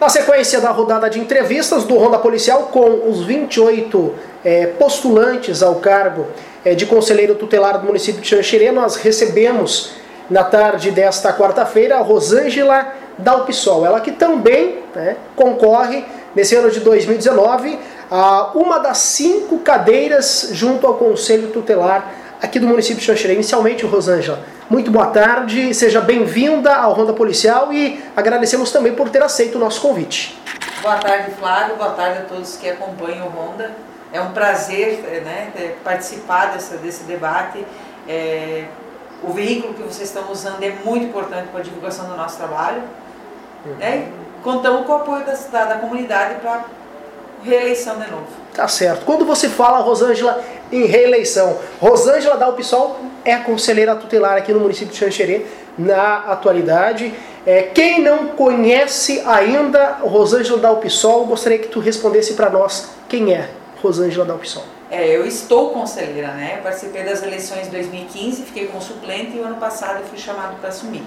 Na sequência da rodada de entrevistas do Ronda Policial com os 28 postulantes ao cargo de conselheiro tutelar do município de Xanxerê, nós recebemos na tarde desta quarta-feira a Rosângela Dalpisol, ela que também concorre nesse ano de 2019 a uma das 5 cadeiras junto ao Conselho Tutelar aqui do município de Xanxerê. Inicialmente, Rosângela, muito boa tarde, seja bem-vinda ao Ronda Policial e agradecemos também por ter aceito o nosso convite. Boa tarde, Flávio, boa tarde a todos que acompanham o Ronda. É um prazer participar desse debate. O veículo que vocês estão usando é muito importante para a divulgação do nosso trabalho. Contamos com o apoio da comunidade para reeleição de novo. Tá certo. Quando você fala, Rosângela, em reeleição, Rosângela Dalpisol é a conselheira tutelar aqui no município de Xanxerê na atualidade. Quem não conhece ainda Rosângela Dalpisol, gostaria que tu respondesse para nós quem é Rosângela Dalpisol. Eu estou conselheira, Eu participei das eleições de 2015, fiquei como suplente e o ano passado eu fui chamado para assumir.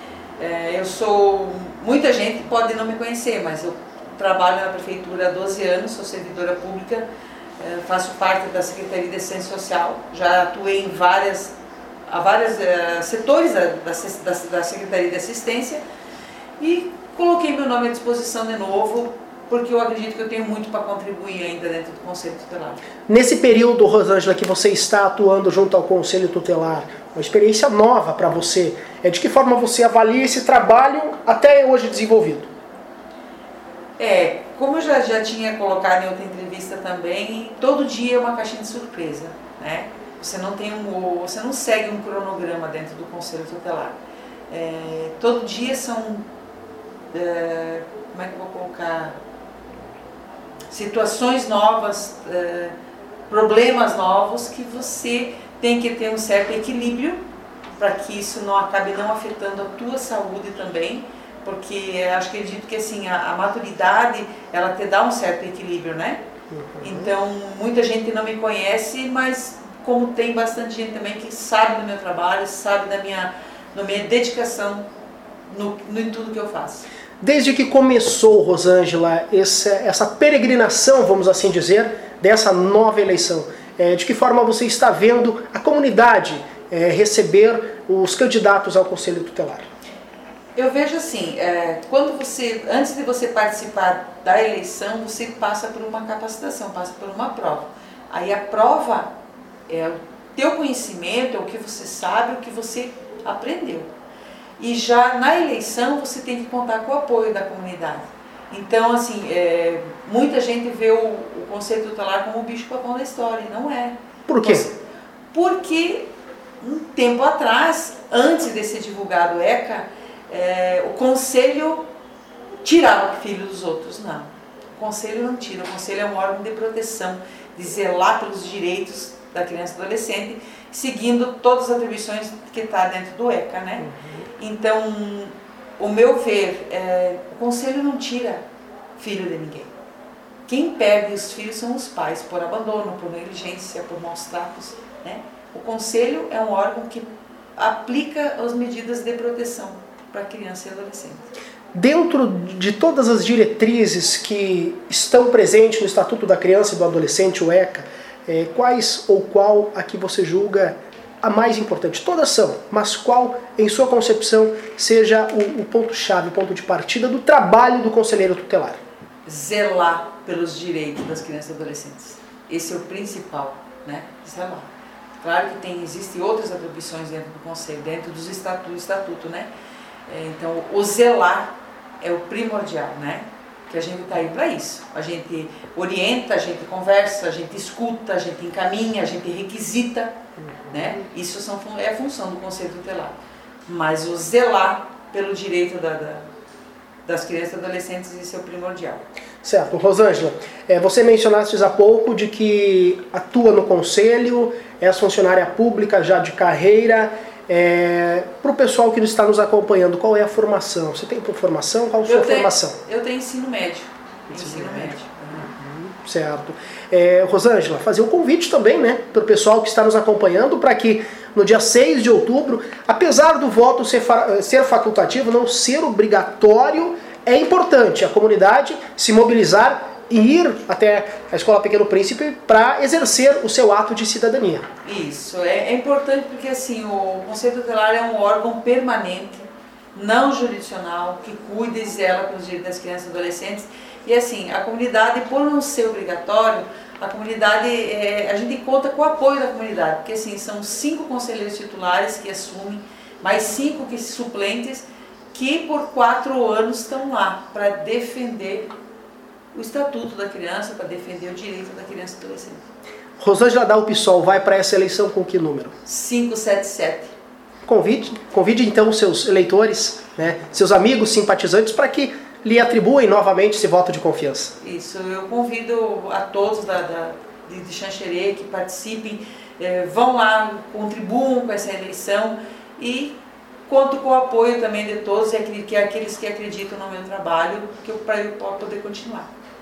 Muita gente pode não me conhecer, mas eu trabalho na prefeitura há 12 anos, sou servidora pública, faço parte da Secretaria de Assistência Social, já atuei em vários setores da Secretaria de Assistência e coloquei meu nome à disposição de novo, porque eu acredito que eu tenho muito para contribuir ainda dentro do Conselho Tutelar. Nesse período, Rosângela, que você está atuando junto ao Conselho Tutelar, uma experiência nova para você, de que forma você avalia esse trabalho até hoje desenvolvido? Como eu já tinha colocado em outra entrevista também, todo dia é uma caixinha de surpresa, Você não segue um cronograma dentro do Conselho Tutelar. Todo dia são, como é que eu vou colocar, situações novas, problemas novos que você tem que ter um certo equilíbrio para que isso não acabe não afetando a tua saúde também, porque acredito que assim, a maturidade, ela te dá um certo equilíbrio, Então, muita gente não me conhece, mas como tem bastante gente também que sabe do meu trabalho, sabe da minha dedicação em tudo que eu faço. Desde que começou, Rosângela, essa peregrinação, vamos assim dizer, dessa nova eleição, de que forma você está vendo a comunidade receber os candidatos ao Conselho Tutelar? Eu vejo assim, antes de você participar da eleição, você passa por uma capacitação, passa por uma prova. Aí a prova é o teu conhecimento, é o que você sabe, o que você aprendeu. E já na eleição você tem que contar com o apoio da comunidade. Então, assim, muita gente vê o Conselho Tutelar como o bicho-papão da história, e não é. Por quê? Porque um tempo atrás, antes de ser divulgado o ECA, o Conselho tirava o filho dos outros. Não, o Conselho não tira, o Conselho é um órgão de proteção, de zelar pelos direitos da criança e do adolescente, seguindo todas as atribuições que está dentro do ECA, Então, o meu ver, o Conselho não tira filho de ninguém. Quem perde os filhos são os pais, por abandono, por negligência, por maus tratos, O Conselho é um órgão que aplica as medidas de proteção para criança e adolescente. Dentro de todas as diretrizes que estão presentes no Estatuto da Criança e do Adolescente, o ECA, quais ou qual a que você julga a mais importante? Todas são, mas qual, em sua concepção, seja o ponto-chave, o ponto de partida do trabalho do conselheiro tutelar? Zelar pelos direitos das crianças e adolescentes. Esse é o principal, Zelar. Claro que existem outras atribuições dentro do conselho, dentro do estatuto, Então, o zelar é o primordial, Que a gente está aí para isso. A gente orienta, a gente conversa, a gente escuta, a gente encaminha, a gente requisita, Isso é a função do Conselho Tutelar. Mas o zelar pelo direito das crianças e adolescentes, isso é o primordial. Certo. Rosângela, você mencionaste há pouco de que atua no Conselho, é funcionária pública já de carreira. Para o pessoal que está nos acompanhando, qual é a formação? Você tem formação? Qual a sua formação? Eu tenho ensino médio. Ensino médio. Certo. Rosângela, fazer um convite também, para o pessoal que está nos acompanhando, para que no dia 6 de outubro, apesar do voto ser facultativo, não ser obrigatório, é importante a comunidade se mobilizar e ir até a Escola Pequeno Príncipe para exercer o seu ato de cidadania. Isso, é importante porque assim, o Conselho Tutelar é um órgão permanente, não jurisdicional, que cuida e zela pelos direitos das crianças e adolescentes. E assim, a comunidade, por não ser obrigatório, a comunidade, a gente conta com o apoio da comunidade, porque assim, são 5 conselheiros titulares que assumem, mais 5 que suplentes, que por 4 anos estão lá para defender o Estatuto da Criança, para defender o direito da criança e adolescente. Rosângela da UPSOL vai para essa eleição com que número? 577. Convide então seus eleitores, né, seus amigos simpatizantes, para que lhe atribuem novamente esse voto de confiança. Isso, eu convido a todos de Xanxerê que participem, vão lá, contribuam com essa eleição e conto com o apoio também de todos e aqueles que acreditam no meu trabalho, para eu poder continuar.